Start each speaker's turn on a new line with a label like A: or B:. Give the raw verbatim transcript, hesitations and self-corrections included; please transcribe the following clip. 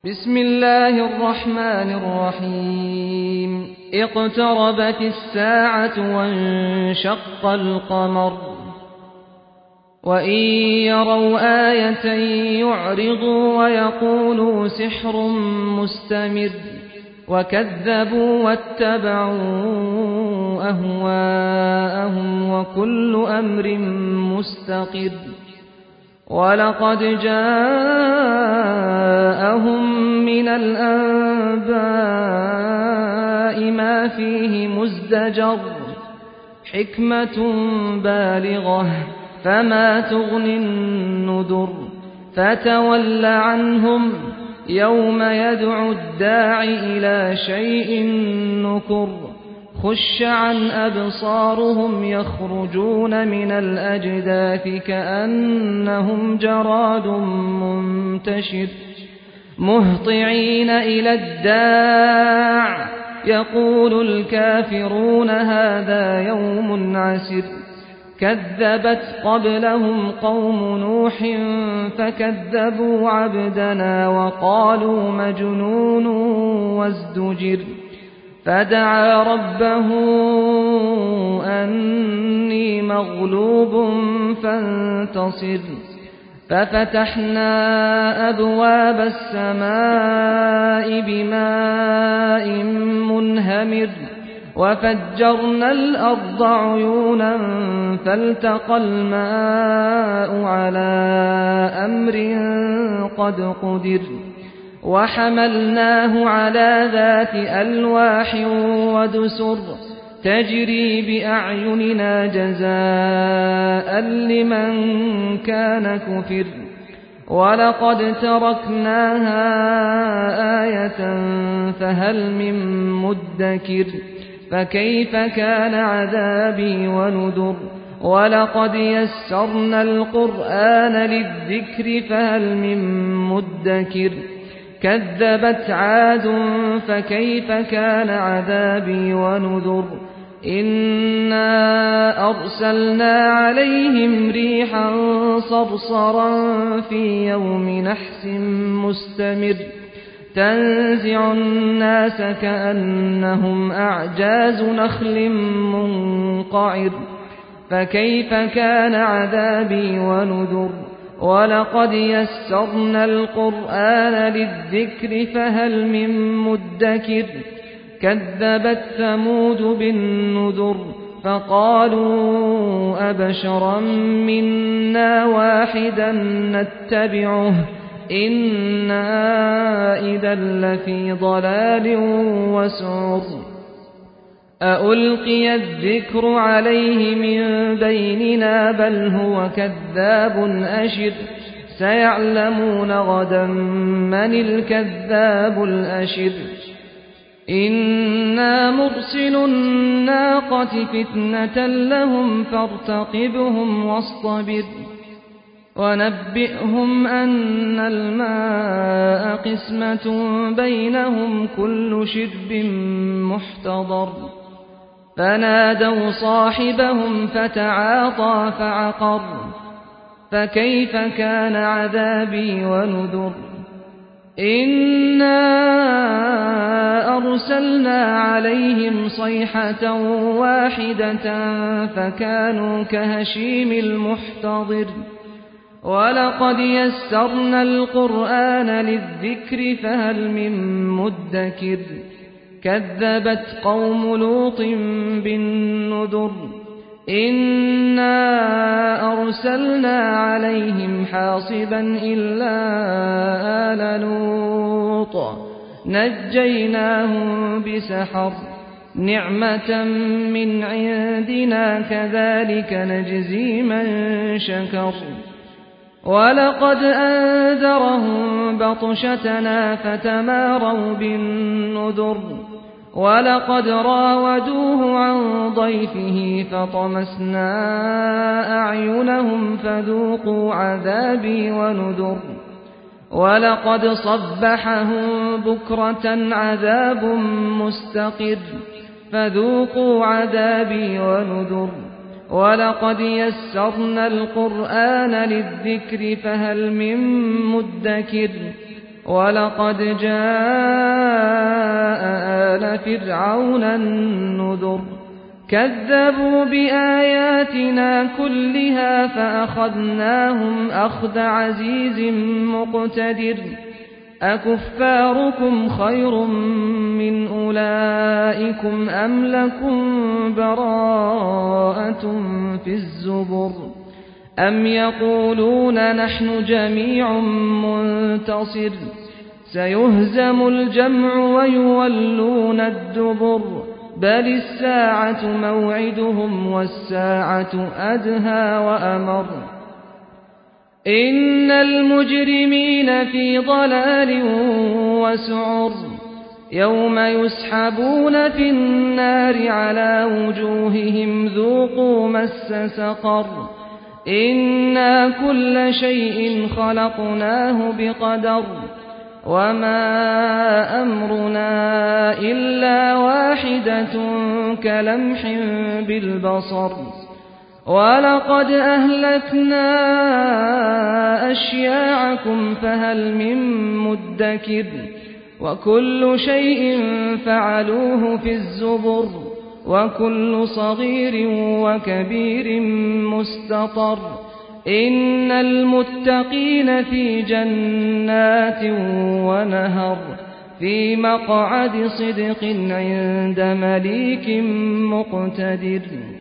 A: بسم الله الرحمن الرحيم اقتربت الساعة وانشق القمر وإن يروا آية يعرضوا ويقولوا سحر مستمر وكذبوا واتبعوا أهواءهم وكل أمر مستقر ولقد جاءهم من الأنباء ما فيه مزدجر حكمة بالغة فما تغني النذر فتول عنهم يوم يدعو الداع إلى شيء نكر خش عن أبصارهم يخرجون من الأجداث كأنهم جراد منتشر مهطعين إلى الداع يقول الكافرون هذا يوم عسر كذبت قبلهم قوم نوح فكذبوا عبدنا وقالوا مجنون وازدجر فدعا ربه أني مغلوب فانتصر ففتحنا أبواب السماء بماء منهمر وفجرنا الأرض عيونا فالتقى الماء على أمر قد قدر وحملناه على ذات ألواح ودسر تجري بأعيننا جزاء لمن كان كفر ولقد تركناها آية فهل من مدكر فكيف كان عذابي ونذر ولقد يسرنا القرآن للذكر فهل من مدكر كذبت عاد فكيف كان عذابي ونذر إنا أرسلنا عليهم ريحا صرصرا في يوم نحس مستمر تنزع الناس كأنهم أعجاز نخل منقعر فكيف كان عذابي ونذر ولقد يسرنا القرآن للذكر فهل من مدكر كذبت ثمود بالنذر فقالوا أبشرا منا واحدا نتبعه إنا إذا لفي ضلال وسعر أألقي الذكر عليه من بيننا بل هو كذاب أشر سيعلمون غدا من الكذاب الأشر إنا مرسل الناقة فتنة لهم فارتقبهم واصطبر ونبئهم أن الماء قسمة بينهم كل شرب محتضر فنادوا صاحبهم فتعاطى فعقر فكيف كان عذابي ونذر إنا أرسلنا عليهم صيحة واحدة فكانوا كهشيم المحتضر ولقد يسرنا القرآن للذكر فهل من مدكر كذبت قوم لوط بالنذر إنا أرسلنا عليهم حاصبا إلا آل لوط نجيناهم بسحر نعمة من عندنا كذلك نجزي من شكر ولقد أنذرهم بطشتنا فتماروا بالنذر ولقد راودوه عن ضيفه فطمسنا أعينهم فذوقوا عذابي ونذر ولقد صبحهم بكرة عذاب مستقر فذوقوا عذابي ونذر ولقد يسرنا القرآن للذكر فهل من مدكر ولقد جاء آل فرعون النذر كذبوا بآياتنا كلها فأخذناهم أخذ عزيز مقتدر أكفاركم خير من أولئكم أم لكم براءة في الزبر أم يقولون نحن جميع منتصر سيهزم الجمع ويولون الدبر بل الساعة موعدهم والساعة أدهى وأمر إن المجرمين في ضلال وسعر يوم يسحبون في النار على وجوههم ذوقوا مس سقر إنا كل شيء خلقناه بقدر وما أمرنا إلا واحدة كلمح بالبصر ولقد أهلكنا أشياعكم فهل من مدكر وكل شيء فعلوه في الزبر وكل صغير وكبير مستطر إن المتقين في جنات ونهر في مقعد صدق عند مليك مقتدر.